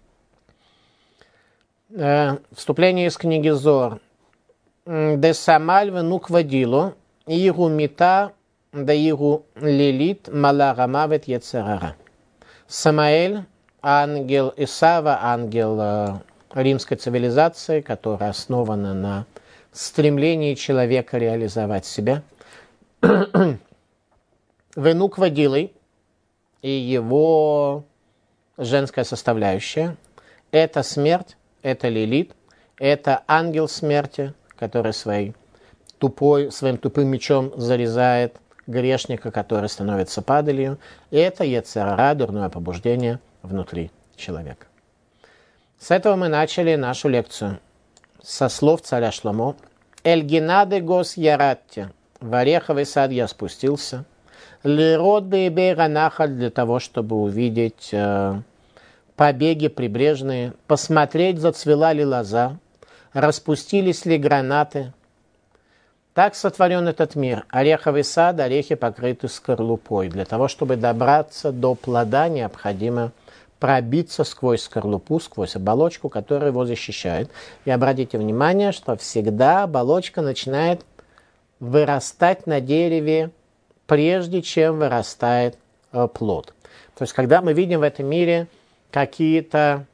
Вступление из книги Зоар. Десамаль венук вадило, игу мита, да игу лилит, малара мавет ецерара. Самаэль, ангел Исава, ангел римской цивилизации, которая основана на стремлении человека реализовать себя. Венук водилой и его женская составляющая – это смерть, это Лилит, это ангел смерти, который своим тупым мечом зарезает грешника, который становится падалью. И это Ецер-ара, дурное побуждение внутри человека. С этого мы начали нашу лекцию. Со слов царя Шломо. «Эль-генаде гос яратте». В ореховый сад я спустился. «Лирот бейбейра нахаль» для того, чтобы увидеть побеги прибрежные, посмотреть, зацвела ли лоза, распустились ли гранаты. Так сотворен этот мир. Ореховый сад, орехи покрыты скорлупой. Для того, чтобы добраться до плода, необходимо пробиться сквозь скорлупу, сквозь оболочку, которая его защищает. И обратите внимание, что всегда оболочка начинает вырастать на дереве, прежде чем вырастает плод. То есть, когда мы видим в этом мире какие-то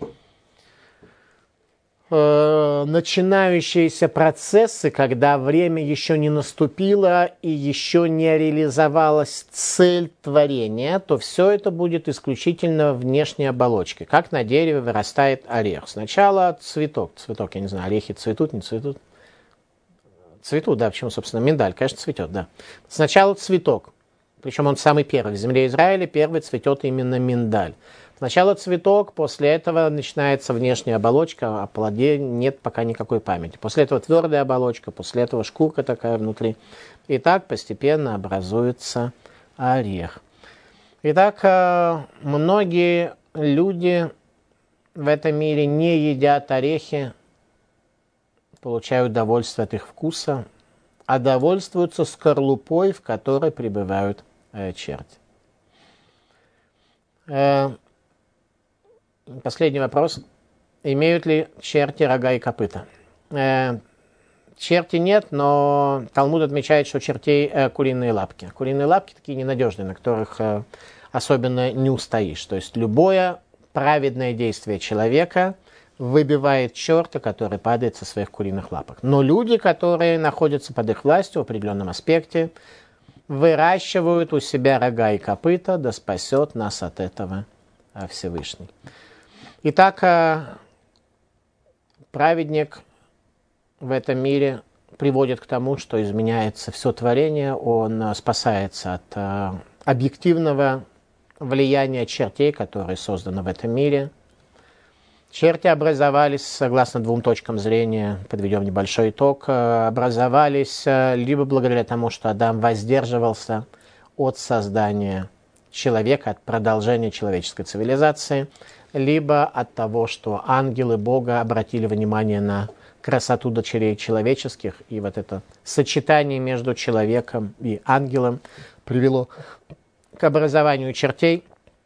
начинающиеся процессы, когда время еще не наступило и еще не реализовалась цель творения, то все это будет исключительно внешней оболочкой. Как на дереве вырастает орех. Сначала цветок, я не знаю, орехи цветут, не цветут? Цветут, да, почему, собственно, миндаль, конечно, цветет, да. Сначала цветок, причем он самый первый. В земле Израиля первый цветет именно миндаль. Сначала цветок, после этого начинается внешняя оболочка, о плоде нет пока никакой памяти. После этого твердая оболочка, после этого шкурка такая внутри. И так постепенно образуется орех. Итак, многие люди в этом мире не едят орехи, получают удовольствие от их вкуса, а довольствуются скорлупой, в которой пребывают черти. Последний вопрос. Имеют ли черти рога и копыта? Черти нет, но Талмуд отмечает, что у чертей куриные лапки. Куриные лапки такие ненадежные, на которых особенно не устоишь. То есть любое праведное действие человека выбивает черта, который падает со своих куриных лапок. Но люди, которые находятся под их властью в определенном аспекте, выращивают у себя рога и копыта, да спасет нас от этого Всевышний. Итак, праведник в этом мире приводит к тому, что изменяется все творение, он спасается от объективного влияния чертей, которые созданы в этом мире. Черти образовались, согласно двум точкам зрения, подведем небольшой итог, образовались либо благодаря тому, что Адам воздерживался от создания человека, от продолжения человеческой цивилизации, либо от того, что ангелы Бога обратили внимание на красоту дочерей человеческих, и вот это сочетание между человеком и ангелом привело к образованию чертей,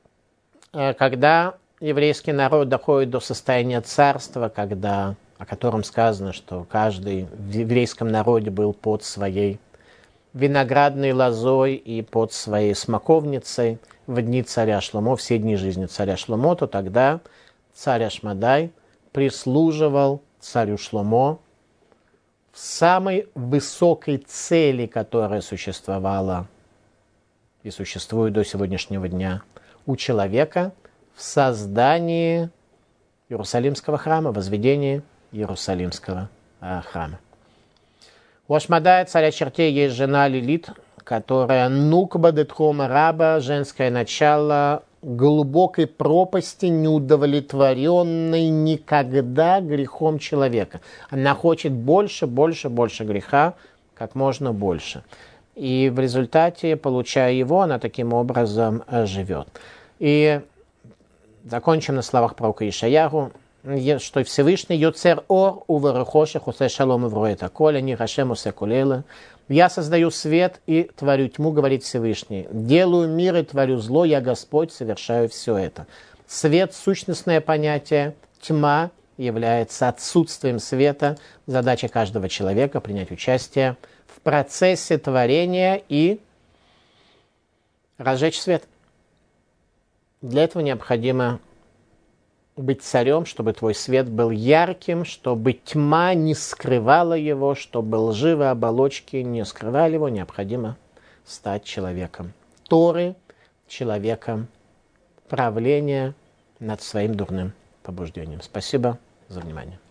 когда еврейский народ доходит до состояния царства, о котором сказано, что каждый в еврейском народе был под своей виноградной лозой и под своей смоковницей в дни царя Шломо, все дни жизни царя Шломо, то тогда царь Ашмадай прислуживал царю Шломо в самой высокой цели, которая существовала и существует до сегодняшнего дня у человека, в создании Иерусалимского храма, возведении Иерусалимского храма. У Ашмадая, царя чертей, есть жена Лилит, которая нукба детхома раба, женское начало глубокой пропасти, неудовлетворенной никогда грехом человека. Она хочет больше греха, как можно больше. И в результате, получая его, она таким образом живет. И закончим на словах пророка Ишаяху, что Всевышний «Йоцер ор уварахоша хусе шалом вроэта коля ни хашем усе колела». «Я создаю свет и творю тьму, говорит Всевышний. Делаю мир и творю зло, я Господь, совершаю все это». Свет – сущностное понятие, тьма является отсутствием света. Задача каждого человека – принять участие в процессе творения и разжечь свет. Для этого необходимо быть царем, чтобы твой свет был ярким, чтобы тьма не скрывала его, чтобы лживые оболочки не скрывали его. Необходимо стать человеком Торы, человеком правления над своим дурным побуждением. Спасибо за внимание.